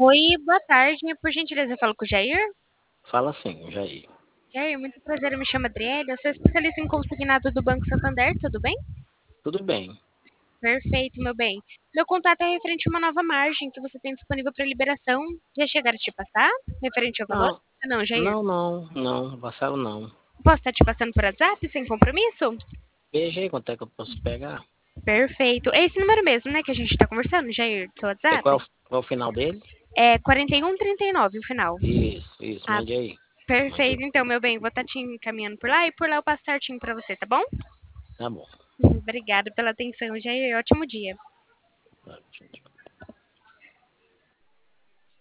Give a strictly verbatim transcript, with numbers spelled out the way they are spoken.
Oi, boa tarde. Por gentileza, eu falo com o Jair. Fala sim, Jair. Jair, muito prazer, eu me chamo Adriele. Eu sou especialista em consignado do Banco Santander, tudo bem? Tudo bem. Perfeito, meu bem. Meu contato é referente a uma nova margem que você tem disponível para liberação. Já chegaram a te passar? Referente ao valor? Não, Ah, não, Jair. não, não, não, Vassalo não. Posso estar te passando por WhatsApp, sem compromisso? Veja aí quanto é que eu posso pegar. Perfeito. É esse número mesmo, né, que a gente está conversando, Jair, do seu E WhatsApp? qual, qual é o final dele? É quarenta e um trinta e nove o final. Isso, isso, Ah, mande aí. Mande perfeito. aí. Então, meu bem, vou estar te encaminhando por lá e por lá eu passo certinho para você, tá bom? Tá bom. Obrigada pela atenção, Jair. Ótimo dia. Tá, tchau, tchau.